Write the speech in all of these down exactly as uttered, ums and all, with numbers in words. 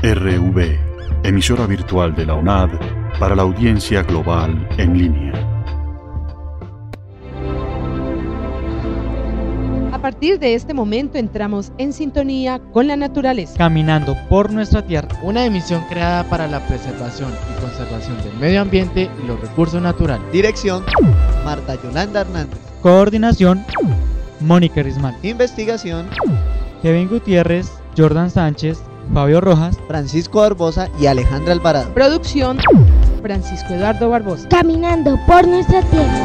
R V, emisora virtual de la UNAD para la audiencia global en línea. A partir de este momento entramos en sintonía con la naturaleza. Caminando por nuestra tierra. Una emisión creada para la preservación y conservación del medio ambiente y los recursos naturales. Dirección: Marta Yolanda Hernández. Coordinación: Mónica Rismal. Investigación: Kevin Gutiérrez, Jordan Sánchez, Fabio Rojas, Francisco Barbosa y Alejandra Alvarado. Producción: Francisco Eduardo Barbosa. Caminando por nuestra tierra.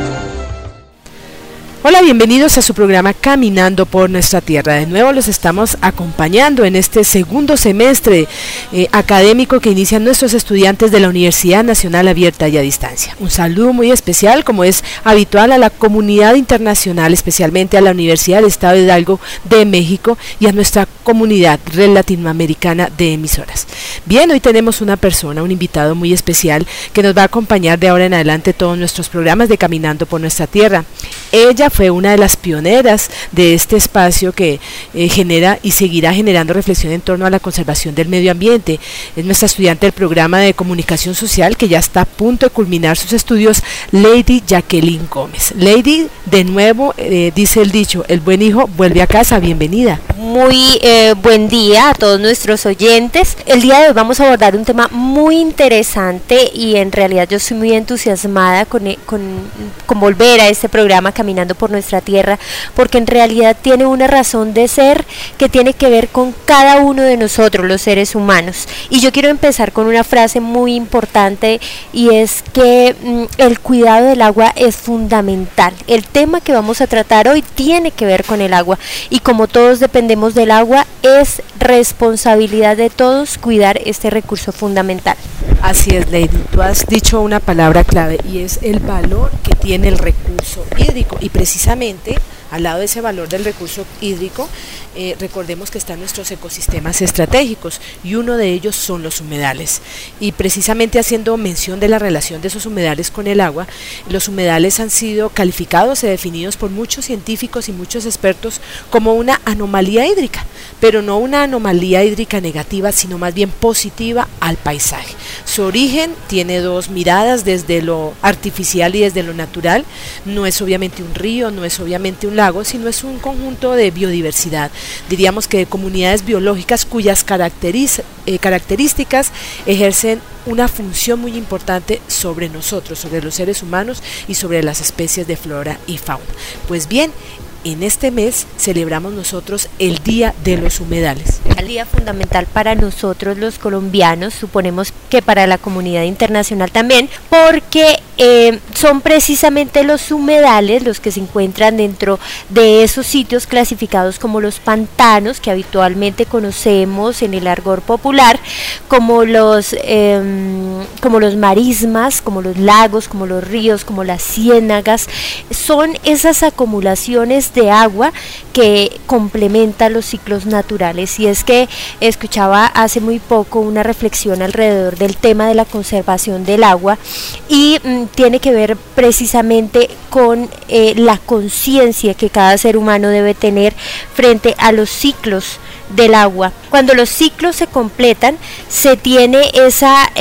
Hola, bienvenidos a su programa Caminando por nuestra tierra. De nuevo los estamos acompañando en este segundo semestre eh, académico que inician nuestros estudiantes de la Universidad Nacional Abierta y a Distancia. Un saludo muy especial, como es habitual, a la comunidad internacional, especialmente a la Universidad del Estado de Hidalgo de México y a nuestra comunidad red latinoamericana de emisoras. Bien, hoy tenemos una persona, un invitado muy especial que nos va a acompañar de ahora en adelante todos nuestros programas de Caminando por nuestra tierra. Ella fue una de las pioneras de este espacio que eh, genera y seguirá generando reflexión en torno a la conservación del medio ambiente. Es nuestra estudiante del programa de comunicación social que ya está a punto de culminar sus estudios, Lady Jacqueline Gómez. Lady, de nuevo, eh, dice el dicho, el buen hijo vuelve a casa. Bienvenida. Muy eh, buen día a todos nuestros oyentes. El día de hoy vamos a abordar un tema muy interesante y en realidad yo estoy muy entusiasmada con, con, con volver a este programa Caminando por nuestra tierra, porque en realidad tiene una razón de ser que tiene que ver con cada uno de nosotros, los seres humanos. Y yo quiero empezar con una frase muy importante, y es que mm, el cuidado del agua es fundamental. El tema que vamos a tratar hoy tiene que ver con el agua, y como todos dependemos del agua, es responsabilidad de todos cuidar este recurso fundamental. Así es, Lady, tú has dicho una palabra clave y es el valor que tiene el recurso hídrico, y precisamente al lado de ese valor del recurso hídrico, eh, recordemos que están nuestros ecosistemas estratégicos y uno de ellos son los humedales. Y precisamente haciendo mención de la relación de esos humedales con el agua, los humedales han sido calificados y definidos por muchos científicos y muchos expertos como una anomalía hídrica, pero no una anomalía hídrica negativa, sino más bien positiva al paisaje. Su origen tiene dos miradas, desde lo artificial y desde lo natural. No es obviamente un río, no es obviamente un lago, sino es un conjunto de biodiversidad, diríamos que de comunidades biológicas cuyas caracteriz- eh, características ejercen una función muy importante sobre nosotros, sobre los seres humanos y sobre las especies de flora y fauna. Pues bien, en este mes celebramos nosotros el Día de los Humedales. El día fundamental para nosotros los colombianos, suponemos que para la comunidad internacional también, porque eh, son precisamente los humedales los que se encuentran dentro de esos sitios clasificados como los pantanos, que habitualmente conocemos en el argot popular, como los, eh, como los marismas, como los lagos, como los ríos, como las ciénagas. Son esas acumulaciones de agua que complementan los ciclos naturales. Y es que escuchaba hace muy poco una reflexión alrededor del tema de la conservación del agua, y mm, tiene que ver precisamente con eh, la conciencia que cada ser humano debe tener frente a los ciclos del agua. Cuando los ciclos se completan, se tiene esa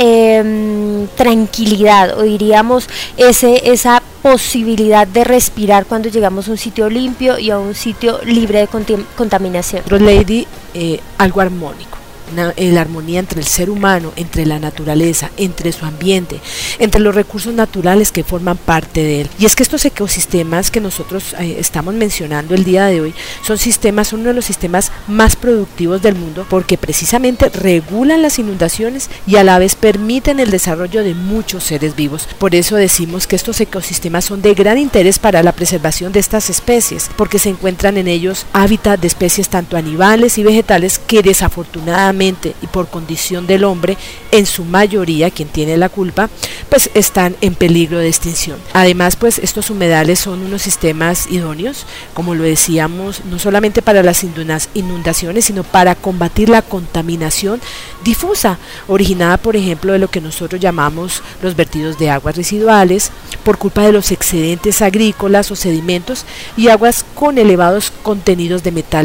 eh, tranquilidad, o diríamos ese, esa posibilidad de respirar cuando llegamos a un sitio limpio y a un sitio libre de contim- contaminación. Lady, eh, algo armónico. Una, eh, la armonía entre el ser humano, entre la naturaleza, entre su ambiente, entre los recursos naturales que forman parte de él. Y es que estos ecosistemas que nosotros eh, estamos mencionando el día de hoy son sistemas, son uno de los sistemas más productivos del mundo, porque precisamente regulan las inundaciones y a la vez permiten el desarrollo de muchos seres vivos. Por eso decimos que estos ecosistemas son de gran interés para la preservación de estas especies, porque se encuentran en ellos hábitat de especies tanto animales y vegetales que desafortunadamente y por condición del hombre, en su mayoría, quien tiene la culpa, pues están en peligro de extinción. Además, pues estos humedales son unos sistemas idóneos, como lo decíamos, no solamente para las inundaciones, sino para combatir la contaminación difusa, originada, por ejemplo, de lo que nosotros llamamos los vertidos de aguas residuales, por culpa de los excedentes agrícolas o sedimentos, y aguas con elevados contenidos de metales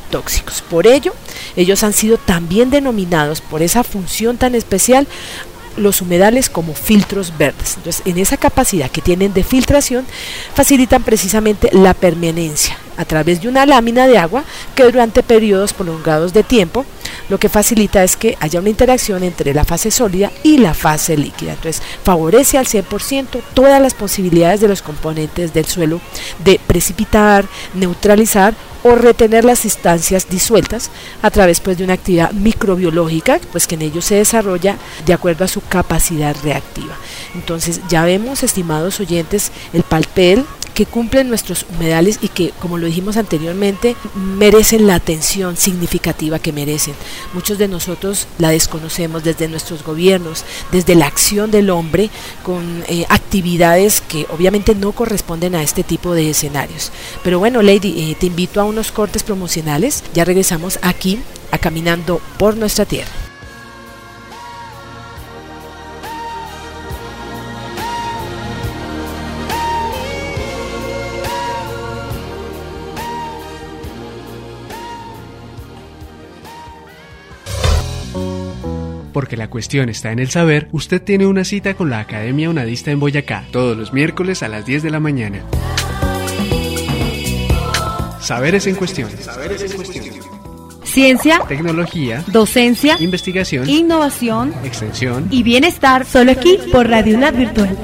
tóxicos. Por ello, ellos han sido también denominados por esa función tan especial los humedales como filtros verdes. Entonces, en esa capacidad que tienen de filtración, facilitan precisamente la permanencia a través de una lámina de agua que durante periodos prolongados de tiempo lo que facilita es que haya una interacción entre la fase sólida y la fase líquida. Entonces favorece al cien por ciento todas las posibilidades de los componentes del suelo de precipitar, neutralizar o retener las sustancias disueltas a través pues de una actividad microbiológica pues que en ellos se desarrolla de acuerdo a su capacidad reactiva. Entonces ya vemos, estimados oyentes, el papel que cumplen nuestros humedales y que, como lo dijimos anteriormente, merecen la atención significativa que merecen. Muchos de nosotros la desconocemos desde nuestros gobiernos, desde la acción del hombre, con eh, actividades que obviamente no corresponden a este tipo de escenarios. Pero bueno, Lady, eh, te invito a unos cortes promocionales. Ya regresamos aquí a Caminando por Nuestra Tierra. Porque la cuestión está en el saber, usted tiene una cita con la Academia Unadista en Boyacá, todos los miércoles a las diez de la mañana. Saberes en cuestión. Saberes en cuestión. Ciencia, tecnología, docencia, investigación, innovación, extensión y bienestar, solo aquí por Radio UNAD Virtual.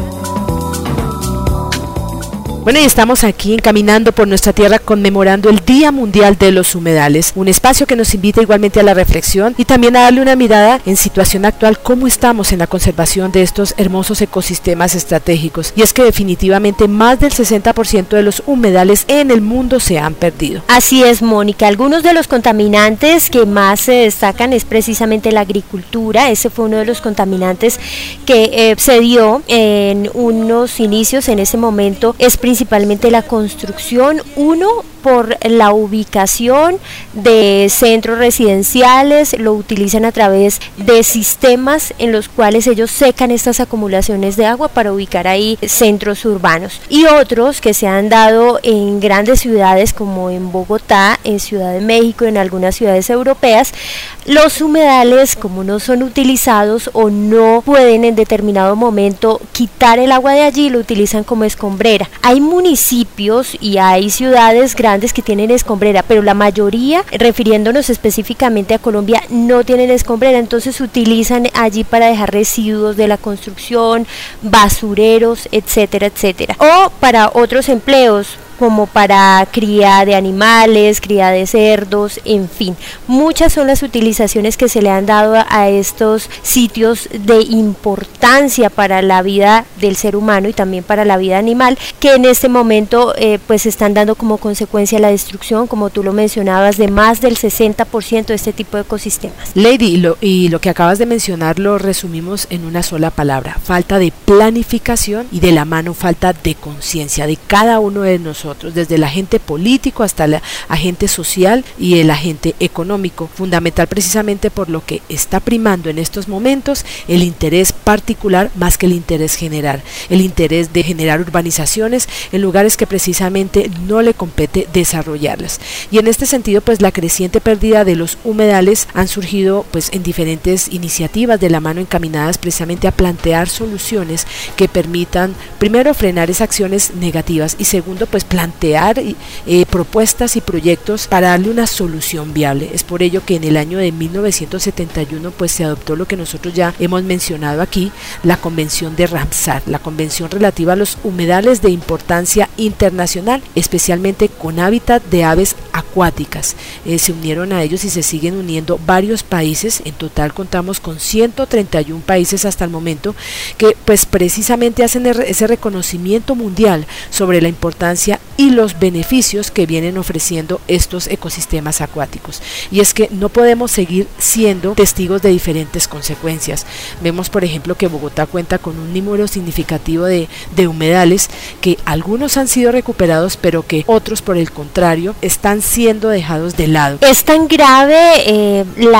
Bueno, y estamos aquí Caminando por Nuestra Tierra conmemorando el Día Mundial de los Humedales, un espacio que nos invita igualmente a la reflexión y también a darle una mirada en situación actual, cómo estamos en la conservación de estos hermosos ecosistemas estratégicos. Y es que definitivamente más del sesenta por ciento de los humedales en el mundo se han perdido. Así es, Mónica. Algunos de los contaminantes que más se destacan es precisamente la agricultura. Ese fue uno de los contaminantes que eh, se dio en unos inicios. En ese momento es principalmente la construcción, uno por la ubicación de centros residenciales, lo utilizan a través de sistemas en los cuales ellos secan estas acumulaciones de agua para ubicar ahí centros urbanos, y otros que se han dado en grandes ciudades como en Bogotá, en Ciudad de México, en algunas ciudades europeas. Los humedales, como no son utilizados o no pueden en determinado momento quitar el agua de allí, lo utilizan como escombrera. Hay municipios y hay ciudades grandes que tienen escombrera, pero la mayoría, refiriéndonos específicamente a Colombia, no tienen escombrera, entonces utilizan allí para dejar residuos de la construcción, basureros, etcétera, etcétera, o para otros empleos, como para cría de animales, cría de cerdos, en fin. Muchas son las utilizaciones que se le han dado a estos sitios de importancia para la vida del ser humano y también para la vida animal, que en este momento eh, pues están dando como consecuencia la destrucción, como tú lo mencionabas, de más del sesenta por ciento de este tipo de ecosistemas. Lady, y lo, y lo que acabas de mencionar lo resumimos en una sola palabra: falta de planificación y de la mano falta de conciencia de cada uno de nosotros, desde el agente político hasta el agente social y el agente económico, fundamental precisamente por lo que está primando en estos momentos el interés particular más que el interés general, el interés de generar urbanizaciones en lugares que precisamente no le compete desarrollarlas. Y en este sentido, pues la creciente pérdida de los humedales han surgido pues en diferentes iniciativas de la mano encaminadas precisamente a plantear soluciones que permitan, primero, frenar esas acciones negativas y segundo, pues plantear eh, propuestas y proyectos para darle una solución viable. Es por ello que en el año de mil novecientos setenta y uno pues se adoptó lo que nosotros ya hemos mencionado aquí, la Convención de Ramsar, la convención relativa a los humedales de importancia internacional, especialmente con hábitat de aves acuáticas. Eh, se unieron a ellos y se siguen uniendo varios países. En total contamos con ciento treinta y uno países hasta el momento que pues precisamente hacen ese reconocimiento mundial sobre la importancia y los beneficios que vienen ofreciendo estos ecosistemas acuáticos. Y es que no podemos seguir siendo testigos de diferentes consecuencias. Vemos, por ejemplo, que Bogotá cuenta con un número significativo de, de humedales, que algunos han sido recuperados, pero que otros, por el contrario, están siendo dejados de lado. Es tan grave eh, la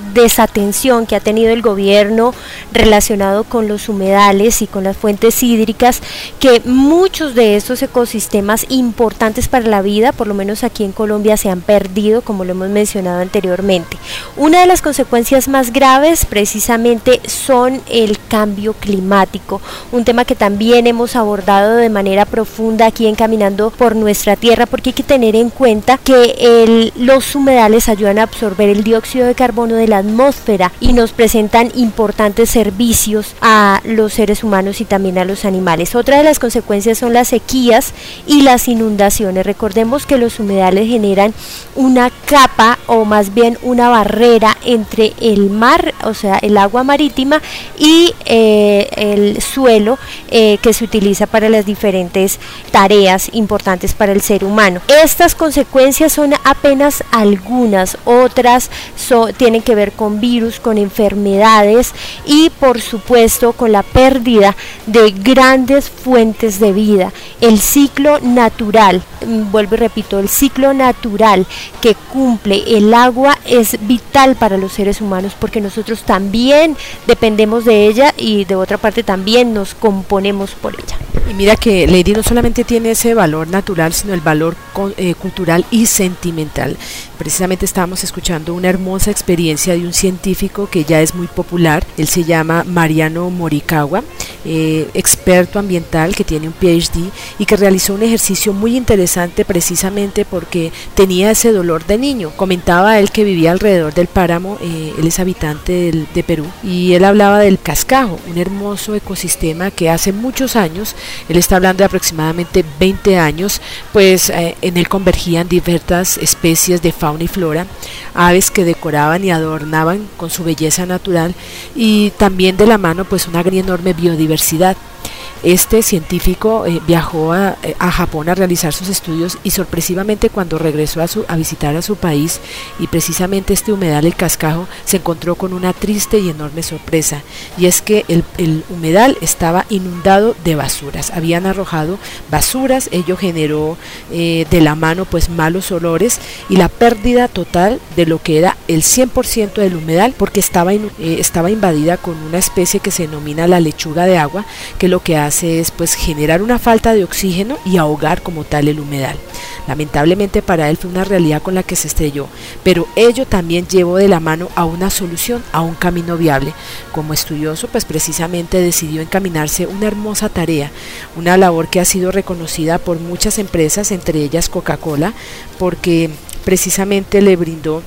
desatención que ha tenido el gobierno relacionado con los humedales y con las fuentes hídricas, que muchos de estos ecosistemas importantes para la vida, por lo menos aquí en Colombia, se han perdido, como lo hemos mencionado anteriormente. Una de las consecuencias más graves precisamente son el cambio climático, un tema que también hemos abordado de manera profunda aquí en Caminando por Nuestra Tierra, porque hay que tener en cuenta que el, los humedales ayudan a absorber el dióxido de carbono de la atmósfera y nos presentan importantes servicios a los seres humanos y también a los animales. Otra de las consecuencias son las sequías y las inundaciones. Recordemos que los humedales generan una capa, o más bien una barrera entre el mar, o sea, el agua marítima, y eh, el suelo eh, que se utiliza para las diferentes tareas importantes para el ser humano. Estas consecuencias son apenas algunas, otras so, tienen que ver con virus, con enfermedades y por supuesto con la pérdida de grandes fuentes de vida. El ciclo natural, vuelvo y repito, el ciclo natural que cumple el agua es vital para los seres humanos, porque nosotros también dependemos de ella y de otra parte también nos componemos por ella. Y mira que Lady no solamente tiene ese valor natural, sino el valor eh, cultural y sentimental. Precisamente estábamos escuchando una hermosa experiencia de un científico que ya es muy popular. Él se llama Mariano Morikawa, eh, experto ambiental que tiene un P H D y que realizó un ejercicio muy interesante precisamente porque tenía ese dolor de niño. Comentaba él que vivía alrededor del páramo, eh, él es habitante del, de Perú, y él hablaba del cascajo, un hermoso ecosistema que hace muchos años, él está hablando de aproximadamente veinte años, pues eh, en él convergían diversas especies de fauna y flora, aves que decoraban y adornaban con su belleza natural, y también de la mano pues una gran enorme biodiversidad. Este científico eh, viajó a, a Japón a realizar sus estudios y sorpresivamente cuando regresó a, su, a visitar a su país y precisamente este humedal, el Cascajo, se encontró con una triste y enorme sorpresa, y es que el, el humedal estaba inundado de basuras, habían arrojado basuras, ello generó eh, de la mano pues malos olores y la pérdida total de lo que era el cien por ciento del humedal, porque estaba, in, eh, estaba invadida con una especie que se denomina la lechuga de agua, que lo que hace es pues generar una falta de oxígeno y ahogar como tal el humedal. Lamentablemente para él fue una realidad con la que se estrelló, pero ello también llevó de la mano a una solución, a un camino viable. Como estudioso pues precisamente decidió encaminarse una hermosa tarea, una labor que ha sido reconocida por muchas empresas, entre ellas Coca-Cola, porque precisamente le brindó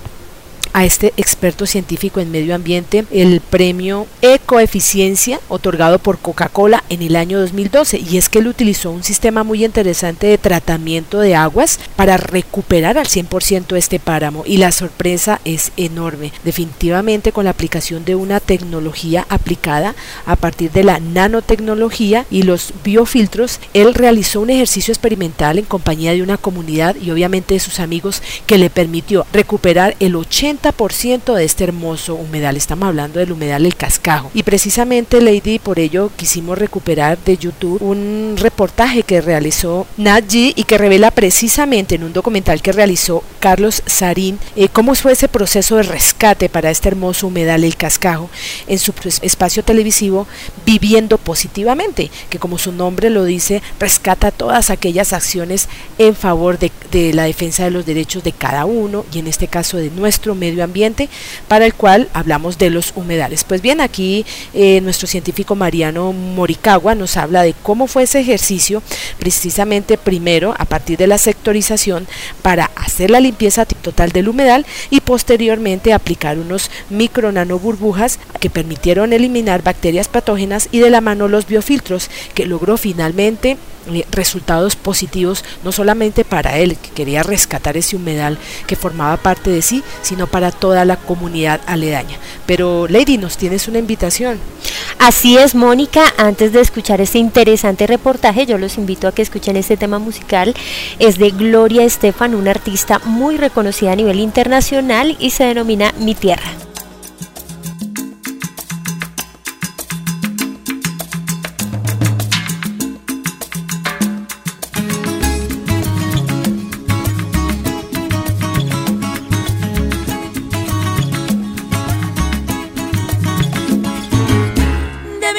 a este experto científico en medio ambiente el premio Ecoeficiencia otorgado por Coca-Cola en el año dos mil doce, y es que él utilizó un sistema muy interesante de tratamiento de aguas para recuperar al cien por ciento este páramo, y la sorpresa es enorme. Definitivamente con la aplicación de una tecnología aplicada a partir de la nanotecnología y los biofiltros, él realizó un ejercicio experimental en compañía de una comunidad y obviamente de sus amigos que le permitió recuperar el ochenta por ciento de este hermoso humedal. Estamos hablando del humedal El Cascajo, y precisamente Lady, por ello quisimos recuperar de YouTube un reportaje que realizó Nat Geo y que revela precisamente en un documental que realizó Carlos Sarín eh, cómo fue ese proceso de rescate para este hermoso humedal El Cascajo en su espacio televisivo Viviendo Positivamente, que como su nombre lo dice, rescata todas aquellas acciones en favor de, de la defensa de los derechos de cada uno, y en este caso de nuestro medio ambiente, para el cual hablamos de los humedales. Pues bien, aquí eh, nuestro científico Mariano Morikawa nos habla de cómo fue ese ejercicio, precisamente primero a partir de la sectorización para hacer la limpieza total del humedal y posteriormente aplicar unos micro nano burbujas que permitieron eliminar bacterias patógenas, y de la mano los biofiltros, que logró finalmente Eh, resultados positivos, no solamente para él, que quería rescatar ese humedal que formaba parte de sí, sino para toda la comunidad aledaña. Pero Lady, nos tienes una invitación. Así es, Mónica, antes de escuchar este interesante reportaje, yo los invito a que escuchen este tema musical. Es de Gloria Estefan, una artista muy reconocida a nivel internacional y se denomina Mi Tierra.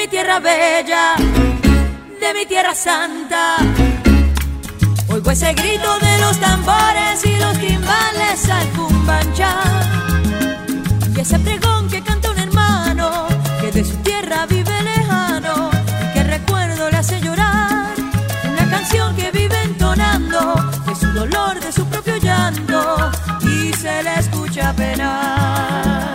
mi tierra bella, de mi tierra santa. Oigo ese grito de los tambores y los timbales al cumbancha, y ese pregón que canta un hermano que de su tierra vive lejano y que recuerdo le hace llorar. Una canción que vive entonando de su dolor, de su propio llanto, y se le escucha penar.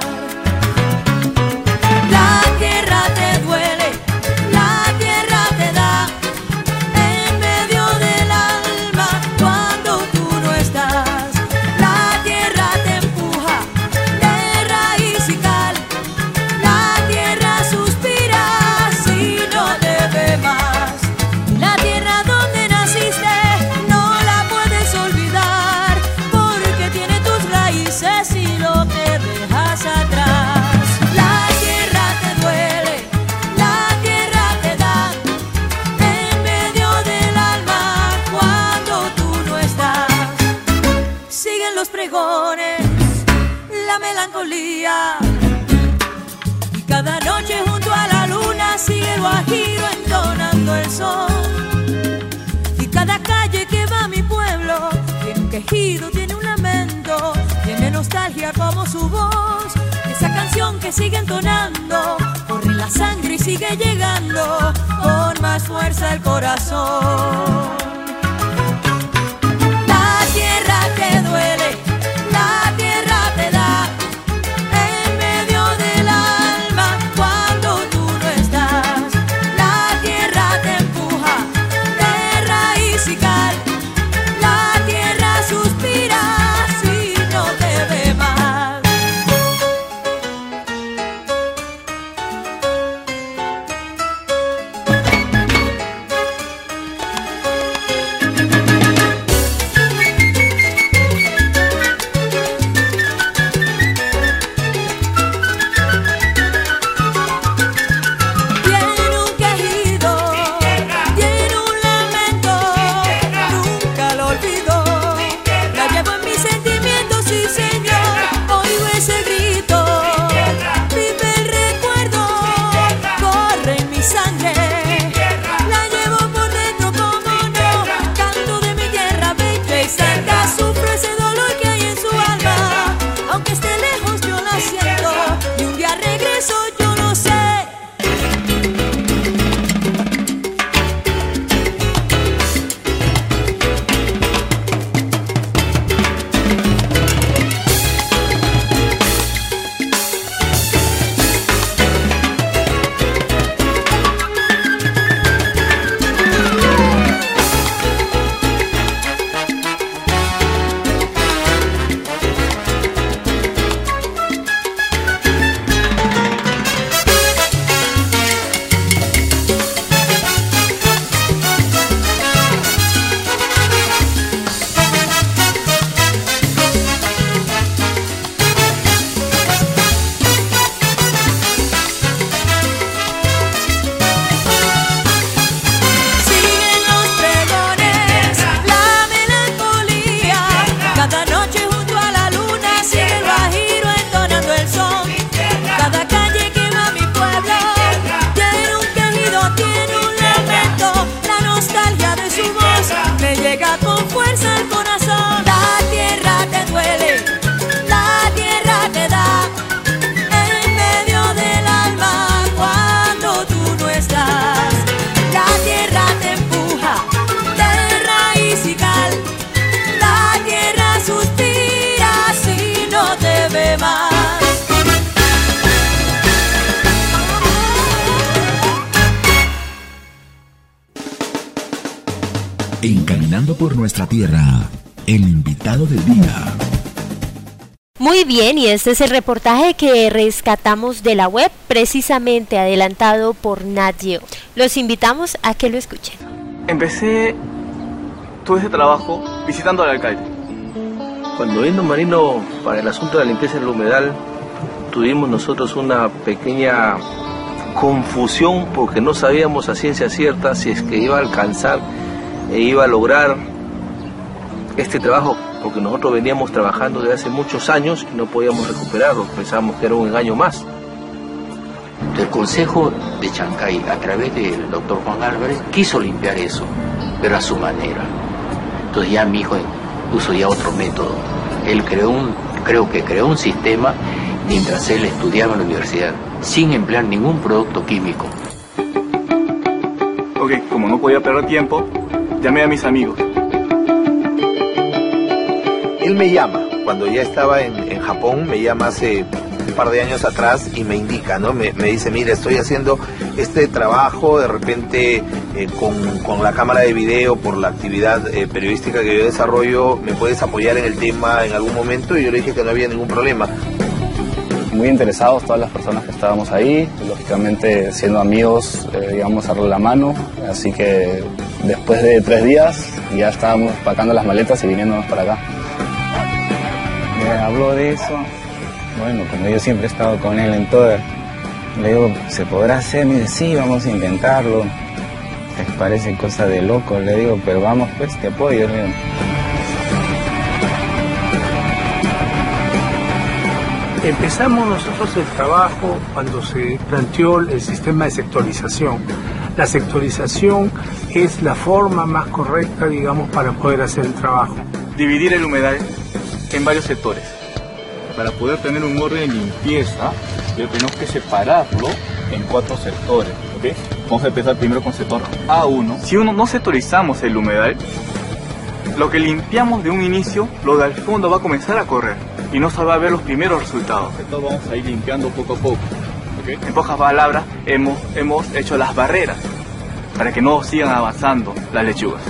La tierra te duele, la tierra te da en medio del alma cuando tú no estás. La tierra te empuja de raíz y cal, la tierra suspira si no te ve más. La tierra donde naciste no la puedes olvidar, porque tiene tus raíces y lo que dejas atrás. La tierra te duele, la tierra te da en medio del alma cuando tú no estás. Siguen los pregones, la melancolía, y cada noche junto a la luna sigue el guajiro entonando el son. Y cada calle que va a mi pueblo tiene un quejido, tiene un lamento, tiene nostalgia como su voz. Esa canción que sigue entonando corre la sangre y sigue llegando con más fuerza al corazón. La tierra te duele, la tierra te da en medio del alma cuando tú no estás. La tierra te empuja de raíz y cal, la tierra suspira si no te ve más. Tiene un quejido, tiene un lamento, nunca lo olvido. La llevo en mis sentimientos, sí señor, oigo ese grito. Vive el recuerdo, corre en mi sangre. La llevo por dentro como no, canto de mi tierra bella y santa. Sufro ese dolor que hay en su alma, aunque esté lejos yo la siento. Y un día regreso, yo no sé. Siguen los pregones, la melancolía, cada noche junto a la luna sigue el guajiro entonando el son. Cada calle que va a mi pueblo tiene un quejido, tiene un lamento, la nostalgia de su voz me llega con fuerza al corazón. La tierra te duele, la tierra te da en medio del alma cuando tú no estás. La tierra te empuja de raíz y cal, la tierra suspira si no te ve más. Encaminando por nuestra tierra, el invitado del día. Muy bien, y este es el reportaje que rescatamos de la web, precisamente adelantado por Nat Geo. Los invitamos a que lo escuchen. Empecé todo ese trabajo visitando al alcalde. Cuando vino Marino para el asunto de la limpieza del humedal, tuvimos nosotros una pequeña confusión porque no sabíamos a ciencia cierta si es que iba a alcanzar e iba a lograr este trabajo, porque nosotros veníamos trabajando desde hace muchos años y no podíamos recuperarlo, pensábamos que era un engaño más. El Consejo de Chancay, a través del doctor Juan Álvarez, quiso limpiar eso, pero a su manera. Entonces ya mi hijo puso ya otro método. Él creó un, creo que creó un sistema mientras él estudiaba en la universidad, sin emplear ningún producto químico. Ok, como no podía perder tiempo, llamé a mis amigos. Él me llama, cuando ya estaba en, en Japón, me llama hace un par de años atrás y me indica, ¿no? Me, me dice, mira, estoy haciendo este trabajo, de repente eh, con, con la cámara de video, por la actividad eh, periodística que yo desarrollo, ¿me puedes apoyar en el tema en algún momento? Y yo le dije que no había ningún problema. Muy interesados todas las personas que estábamos ahí, lógicamente siendo amigos, eh, íbamos a darle la mano, así que después de tres días ya estábamos pacando las maletas y viniéndonos para acá. Me habló de eso, bueno, como yo siempre he estado con él en todo, le digo, ¿se podrá hacer? Me dice, sí, vamos a intentarlo. Les parece cosa de loco, le digo, pero vamos pues, te apoyo, le digo. Empezamos nosotros el trabajo cuando se planteó el sistema de sectorización. La sectorización es la forma más correcta, digamos, para poder hacer el trabajo. Dividir el humedal en varios sectores. Para poder tener un orden de limpieza, tenemos que separarlo en cuatro sectores, ¿ok? Vamos a empezar primero con sector A uno. Si uno no sectorizamos el humedal, lo que limpiamos de un inicio, lo del fondo va a comenzar a correr y no se va a ver los primeros resultados. Entonces vamos a ir limpiando poco a poco, ¿okay? En pocas palabras, hemos, hemos hecho las barreras para que no sigan avanzando las lechugas.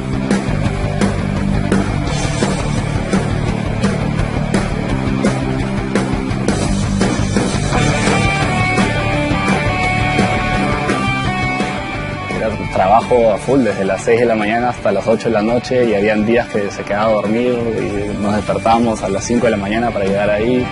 Trabajo a full desde las seis de la mañana hasta las ocho de la noche y habían días que se quedaba a dormir y nos despertábamos a las cinco de la mañana para llegar ahí.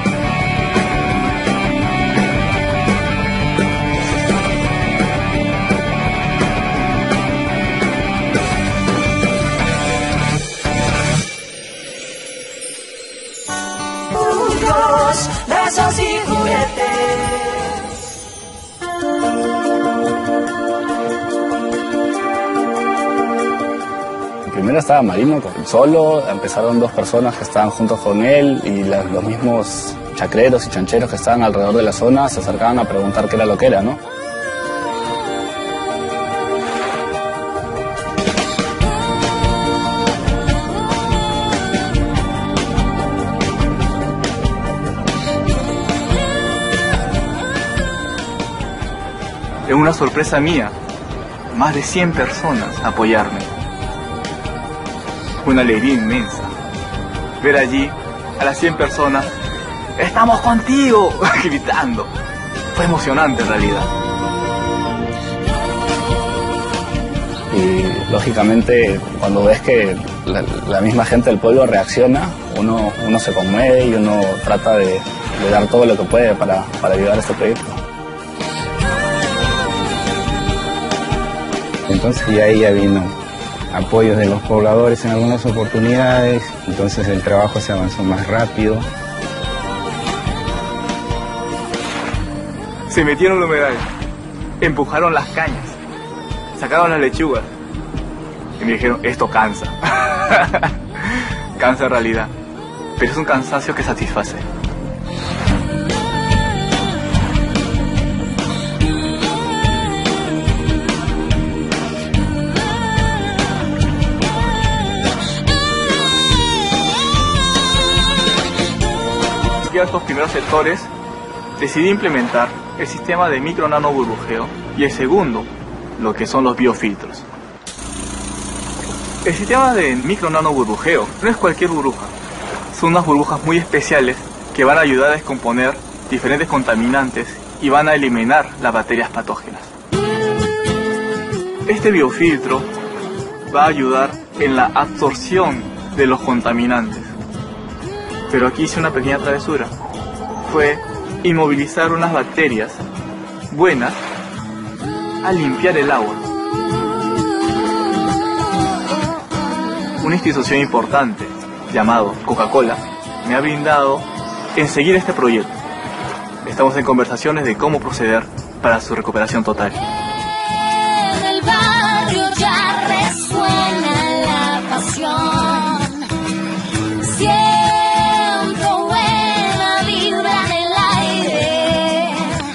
Juegos, besos y juguetes. Primero estaba Marino solo, empezaron dos personas que estaban juntos con él y la, los mismos chacreros y chancheros que estaban alrededor de la zona se acercaban a preguntar qué era lo que era, ¿no? Es una sorpresa mía, más de cien personas apoyarme. Fue una alegría inmensa ver allí a las cien personas, ¡estamos contigo!, gritando. Fue emocionante en realidad. Y lógicamente cuando ves que la, la misma gente del pueblo reacciona, uno, uno se conmueve y uno trata de, de dar todo lo que puede para, para ayudar a este proyecto. Entonces ya ahí ya vino apoyos de los pobladores en algunas oportunidades, entonces el trabajo se avanzó más rápido. Se metieron en el humedal, empujaron las cañas, sacaron las lechugas y me dijeron, esto cansa. Cansa en realidad, pero es un cansancio que satisface. Estos primeros sectores decidí implementar el sistema de micro nano burbujeo y el segundo, lo que son los biofiltros. El sistema de micro nano burbujeo no es cualquier burbuja, son unas burbujas muy especiales que van a ayudar a descomponer diferentes contaminantes y van a eliminar las bacterias patógenas. Este biofiltro va a ayudar en la absorción de los contaminantes. Pero aquí hice una pequeña travesura. Fue inmovilizar unas bacterias buenas al limpiar el agua. Una institución importante, llamado Coca-Cola, me ha brindado en seguir este proyecto. Estamos en conversaciones de cómo proceder para su recuperación total. En el barrio ya resuena la pasión. Siento buena vibra en el aire.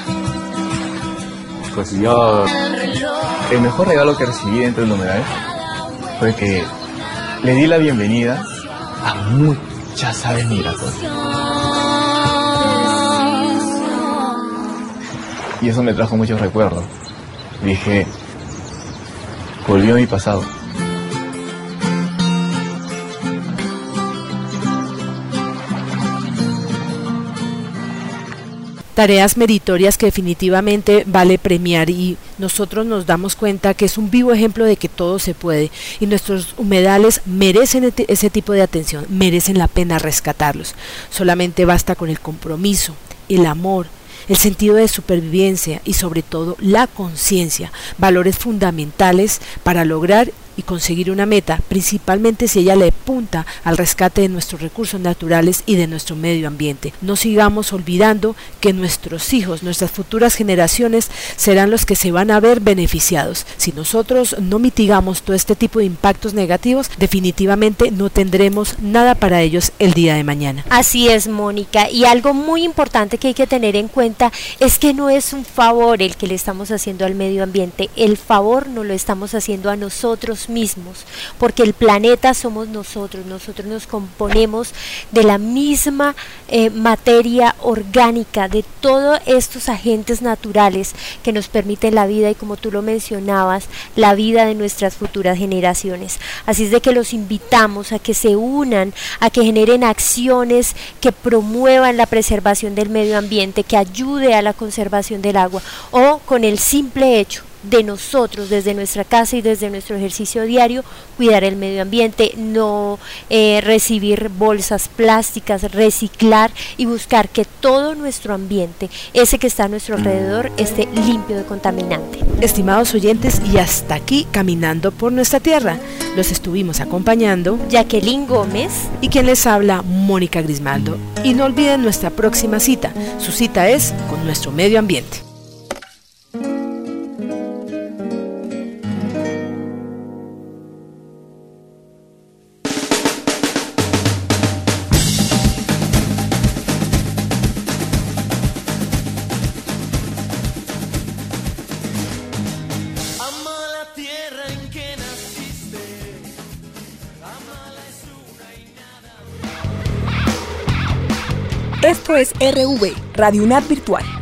Pues yo, el mejor regalo que recibí dentro del humedal fue que le di la bienvenida a muchas aves migratorias. Y eso me trajo muchos recuerdos. Dije, volvió a mi pasado. Tareas meritorias que definitivamente vale premiar, y nosotros nos damos cuenta que es un vivo ejemplo de que todo se puede, y nuestros humedales merecen ese tipo de atención, merecen la pena rescatarlos. Solamente basta con el compromiso, el amor, el sentido de supervivencia y sobre todo la conciencia, valores fundamentales para lograr y conseguir una meta, principalmente si ella le apunta al rescate de nuestros recursos naturales y de nuestro medio ambiente. No sigamos olvidando que nuestros hijos, nuestras futuras generaciones serán los que se van a ver beneficiados. Si nosotros no mitigamos todo este tipo de impactos negativos, definitivamente no tendremos nada para ellos el día de mañana. Así es, Mónica, y algo muy importante que hay que tener en cuenta es que no es un favor el que le estamos haciendo al medio ambiente, el favor no lo estamos haciendo a nosotros mismos, porque el planeta somos nosotros, nosotros nos componemos de la misma eh, materia orgánica, de todos estos agentes naturales que nos permiten la vida y, como tú lo mencionabas, la vida de nuestras futuras generaciones. Así es de que los invitamos a que se unan, a que generen acciones que promuevan la preservación del medio ambiente, que ayude a la conservación del agua, o con el simple hecho de nosotros desde nuestra casa y desde nuestro ejercicio diario cuidar el medio ambiente, no eh, recibir bolsas plásticas, reciclar y buscar que todo nuestro ambiente, ese que está a nuestro alrededor, esté limpio de contaminante. Estimados oyentes, y hasta aquí Caminando por Nuestra Tierra. Los estuvimos acompañando Jacqueline Gómez y quien les habla, Mónica Grismaldo. Y no olviden nuestra próxima cita. Su cita es con nuestro medio ambiente. Esto es R V, Radio UNAD Virtual.